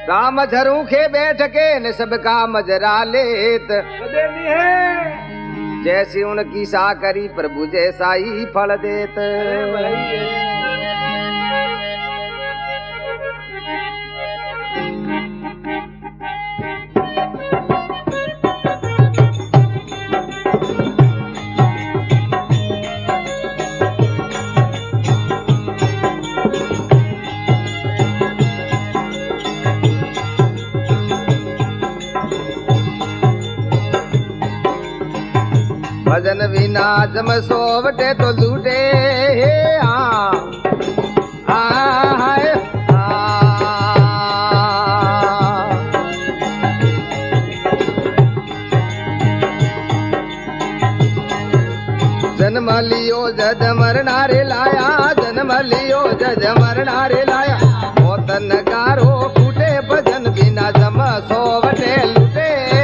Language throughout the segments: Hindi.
राम झरूखे बैठ के न सब काम जरा लेत जैसी उनकी सा करी प्रभु जैसा ही फल देत। भजन बिना जम सोवटे तो लूटे जन्म लियो जज मरना रे लाया, जन्म लियो जज मरना रे लाया, मौत नगारो फूटे भजन बिना जम सोवटे लूटे।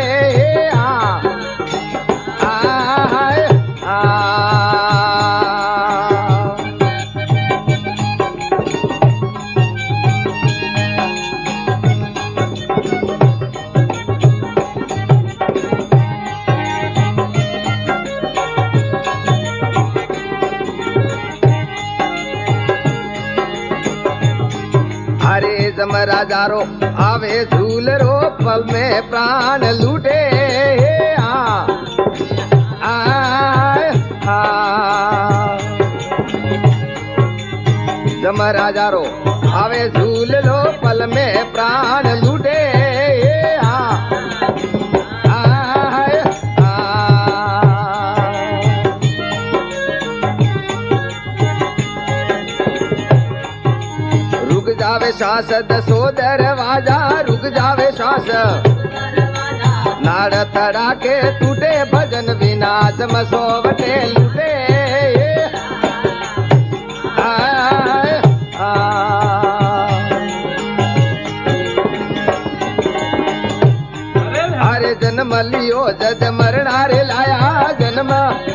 जम राजारो आवे झूल रो पल में प्राण लूटे। जम राजारो आवे झूल रो पल में प्राण लूटे। जावे सांस दसो दरवाजा, रुक जावे सांस नाड़ तड़ा के टूटे भजन बिना जम सोवटे लूटे। अरे जन्म लियो जज मरना रे लाया, जन्म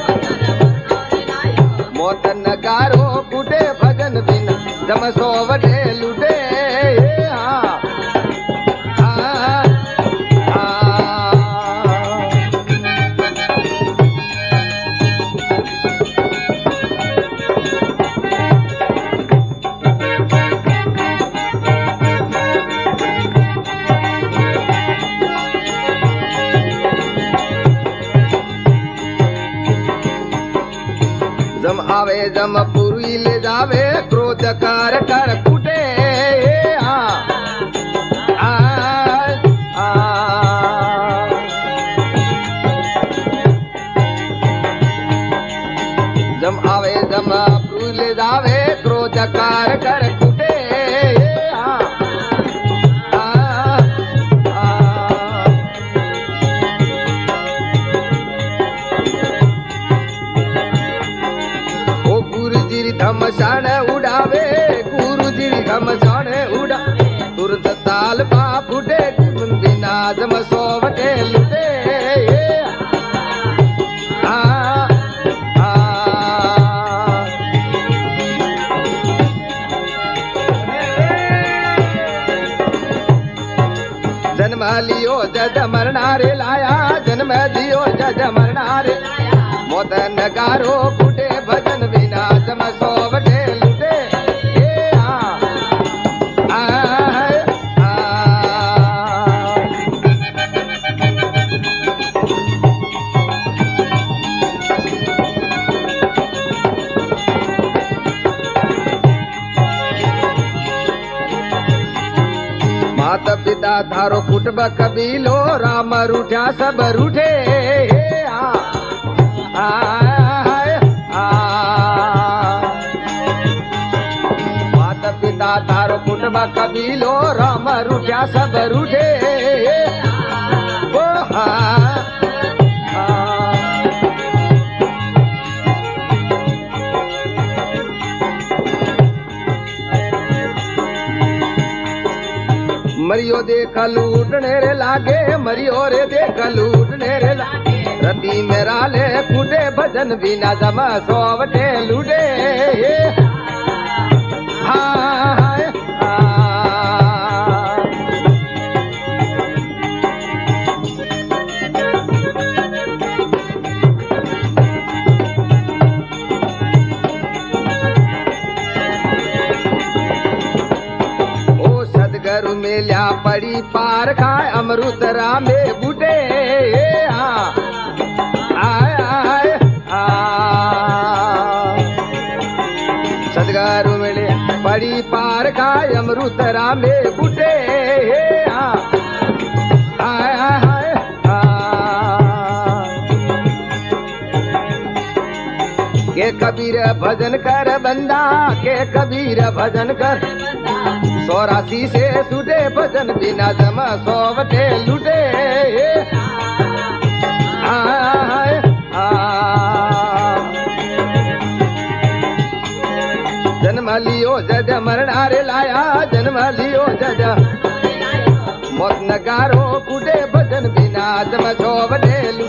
मौत नगारो फूटे भजन बिना जम सोवटे लूटे। जम आवे जम पुरी ले जावे क्रोध कर कर फूटे। जम आवे जम पुरी ले जावे क्रोध कर कर फूटे। घमसान उड़ावे गुरु जी घमसान उड़ा तुरंत ताल पा फूटे बिना जम सोवटे लूटे। जन्म लियो जज मरना रे लाया, जन्म लियो जज मरना रे मौत नगारो फूटे भजन बिना जम सोवटे लूटे। माता पिता थारो कुटुंब कबीलो राम रूठा सब रूठे। माता पिता थारो कुटुंब कबीलो राम रूठा सब रूठे। मरियो देख लूटने रे लागे, मरियो रे देख लूटने रे लागे, रति मेरा ले फूटे भजन बिना जम सोवटे लूटे। सदगारु मेल्या पड़ी पार खाए अमृत रामे बूटे आय आय सदगारु मेले पड़ी पार खाए अमृत रामे बूटे आय आय के कबीर भजन कर बंदा के कबीर भजन कर 84 से सुटे भजन बिना जमा 100 लुटे जन्म लियो जज मरणारे लाया जन्म लियो जज मौत नगारो कुटे भजन बिना जमा 100 लुटे